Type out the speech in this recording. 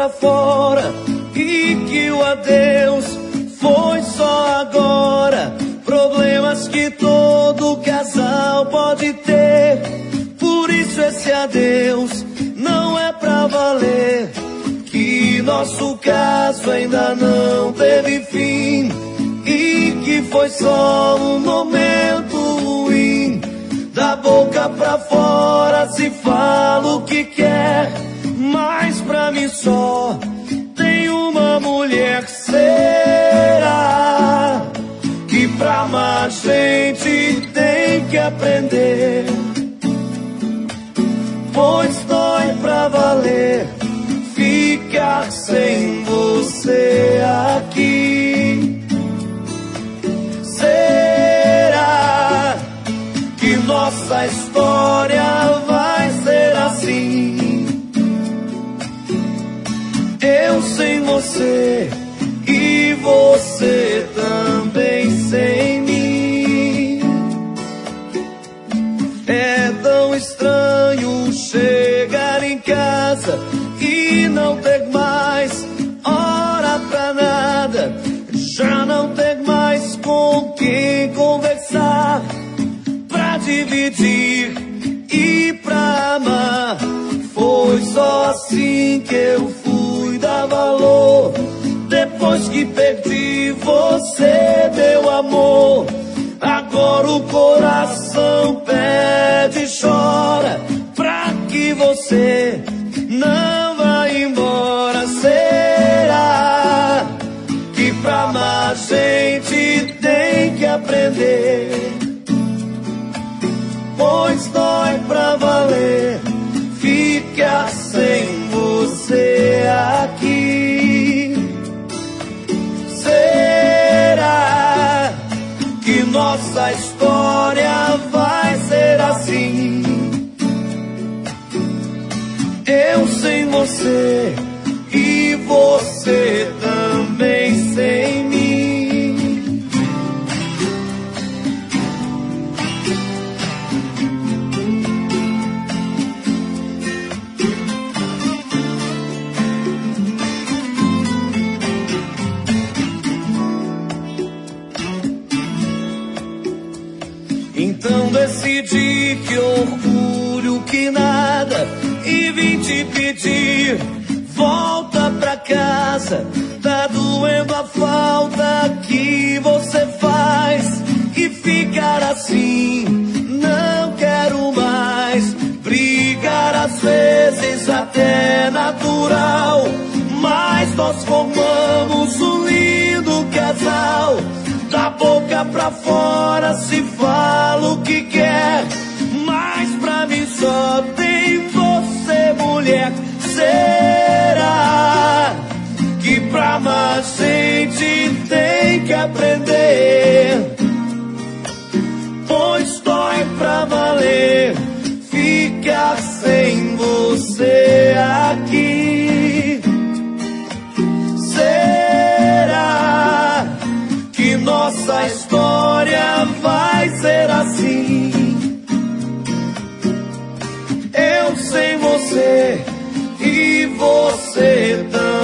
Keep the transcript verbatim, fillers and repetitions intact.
pra fora e que o adeus foi só agora. Problemas que todo casal pode ter, por isso esse adeus não é pra valer. Que nosso caso ainda não teve fim e que foi só um momento ruim. Da boca pra fora se fala o que quer, mas pra mim só tem uma mulher. Será que pra amar a gente tem que aprender? Pois dói pra valer ficar sem você aqui. Será que nossa história vai ser assim? Eu sem você e você também sem mim. É tão estranho chegar em casa e não ter mais hora pra nada, já não ter mais com quem conversar, pra dividir e pra amar. Foi só assim que eu fui dar valor, depois que perdi você, meu amor. Agora o coração pede e chora pra que você não vá embora. Será que pra amar a gente tem que aprender? Pois dói pra valer ficar sem você aqui. Será que nossa história vai ser assim? Eu sem você e você também sem mim. Então decidi que orgulho que nada e vim te pedir, volta pra casa. Tá doendo a falta que você faz e ficar assim não quero mais. Brigar às vezes até natural, mas nós formamos um lindo casal. Da boca pra fora se fala o que quer, mas pra mim só tem você, mulher. Será que pra amar a gente tem que aprender? Pois dói pra valer ficar sem você aqui. Será que nossa história vai ser assim? Eu sem você e você também.